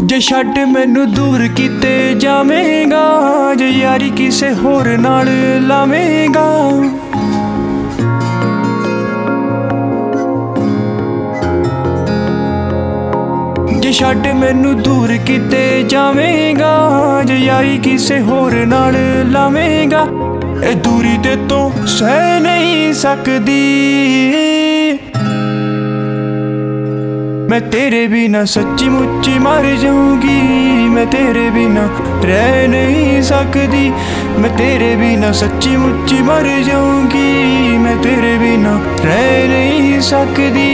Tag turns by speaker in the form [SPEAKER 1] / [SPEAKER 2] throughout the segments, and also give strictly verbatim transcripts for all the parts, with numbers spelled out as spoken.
[SPEAKER 1] ਜੇ ਛੱਡ ਮੈਨੂੰ ਦੂਰ ਕਿਤੇ ਜਾਵੇਂਗਾ, ਜੇ ਯਾਰੀ ਕਿਸੇ ਹੋਰ ਨਾਲ ਲਾਵੇਂਗਾ। ਜੇ ਛੱਡ ਮੈਨੂੰ ਦੂਰ ਕਿਤੇ ਜਾਵੇਂਗਾ, ਜੇ ਯਾਰੀ ਕਿਸੇ ਹੋਰ ਨਾਲ ਲਾਵੇਂਗਾ। ਇਹ ਦੂਰੀ ਤੇ ਤੋਂ ਸਹਿ ਨਹੀਂ ਸਕਦੀ, मैं तेरे बिना सच्ची मुच्ची मर जाऊंगी। मैं तेरे बिना रह नहीं सकती, मैं तेरे बिना सच्ची मुच्ची मर जाऊंगी। मैं तेरे बिना रह नहीं सकती।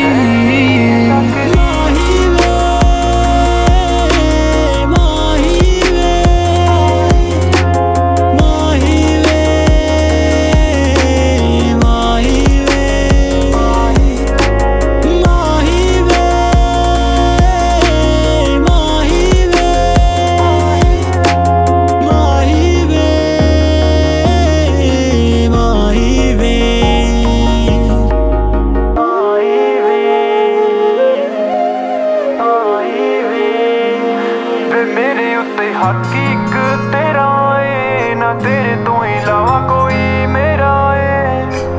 [SPEAKER 1] हक एक तेरा है, ना तेरे तो इलावा कोई मेरा है।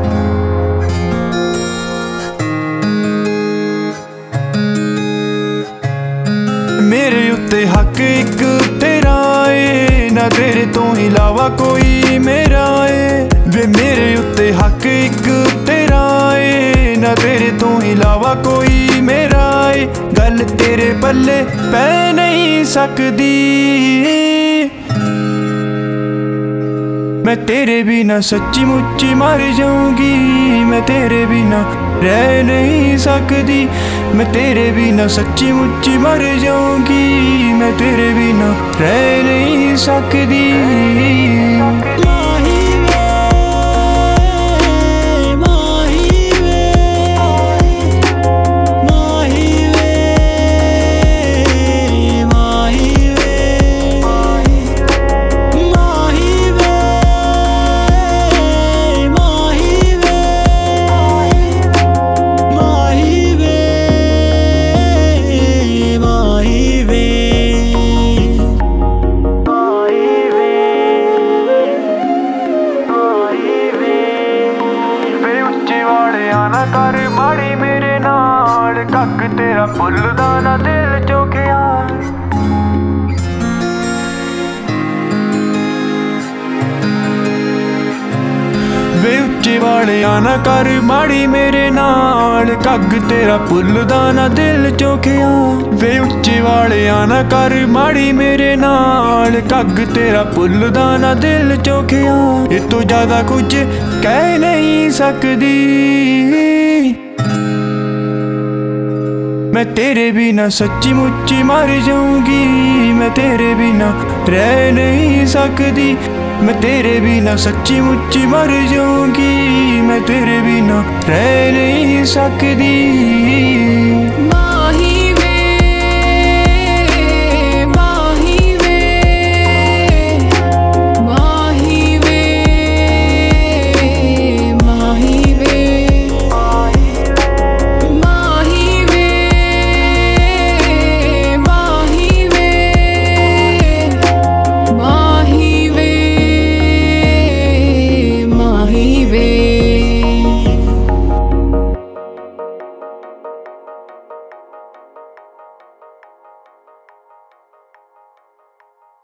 [SPEAKER 1] मेरे उत्ते हक एक तेरा है, ना तेरे तो इलावा कोई मेरा है। वे मेरे उत्ते हक एक तेरा है, ना तेरे तो इलावा कोई मेरा है। गल तेरे पल्ले पै नहीं सकदी, मैं तेरे बिना सच्ची मुच्ची मर जाऊंगी। मैं तेरे बिना रह नहीं सकती, मैं तेरे बिना सच्ची मुच्ची मर जाऊंगी। मैं तेरे बिना रह नहीं सकती। ना कर माड़ी मेरे नाल, कक तेरा भुलदा ना दिल चोखिया। वे उच्चे वाले ना कर माड़ी मेरे नाल, कग तेरा भुलदा ना दिल चोखिया। वे उच्चे वाले ना कर माड़ी मेरे नाल, कग तेरा भुलदा ना दिल चोखिया। इस तो ज्यादा कुछ कह नहीं सकदी, मैं तेरे बिना सच्ची मुच्ची मर जाऊंगी। मैं तेरे बिना रह नहीं सकती, मैं तेरे बिना सच्ची मुच्ची मर जाऊंगी। मैं तेरे बिना रह नहीं सकती।
[SPEAKER 2] Baby